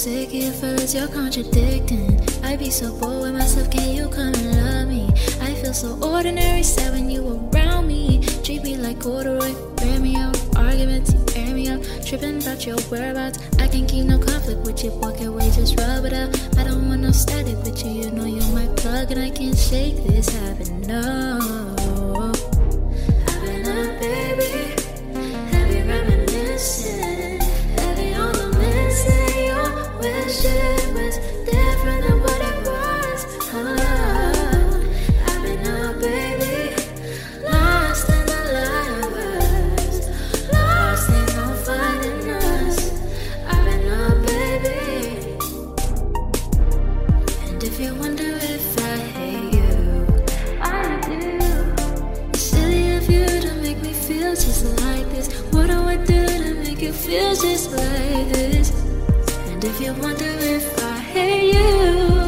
sick of your fellas, you're contradicting. I be so bored with myself, can you come and love me? I feel so ordinary, sad when you around me. Treat me like corduroy, wear me out. Arguments, you air me out. Tripping about your whereabouts. I can't keep no conflict with you, walk away, just rub it out. I don't want no static with you, you know you're my plug, and I can't shake this habit, no. I've been up, baby, heavy reminiscing, heavy on the missing. Your wish it was different than what it was. I've been up, baby, lost in the light, lost in no finding us. I've been up, baby, and if you wonder if I hate you, I do. It's silly of you to make me feel just like this. What do I do to make you feel just like this? And if you wonder if I hate you,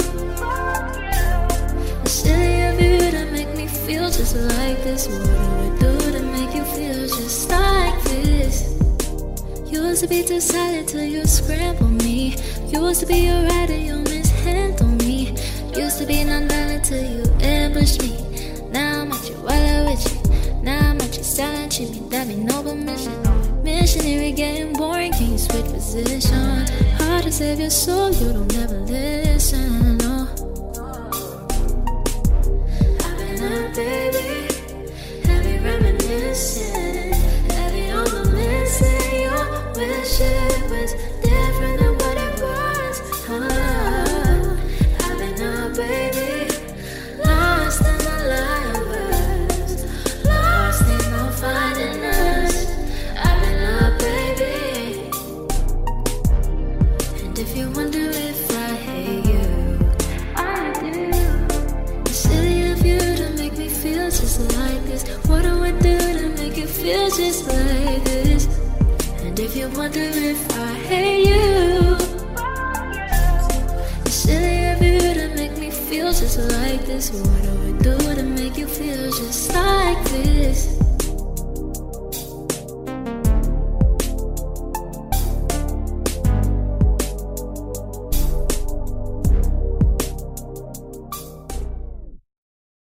it's silly of you to make me feel just like this. What do I do to make you feel just like this? Used to be too silent till you scramble me. Used to be a rider, you mishandle me. Used to be non-violent till you ambush me. Now I'm at you while I with you. Now I'm at you silent, treat me, that be no permission. Missionary getting boring, can you switch position? Hard to save your soul, you don't ever listen, no. I've been up, baby, heavy reminiscing, heavy on the missing. Your wish it was different than what it was. I've been up, baby, lost in the light, lost in no finding us. I've been up, baby, and if you wonder if I hate you, I do. It's silly of you to make me feel just like this. What do I do to make you feel just like this? And if you wonder if I hate you, it's silly of you to make me feel just like this. What do I do to make you feel just like this?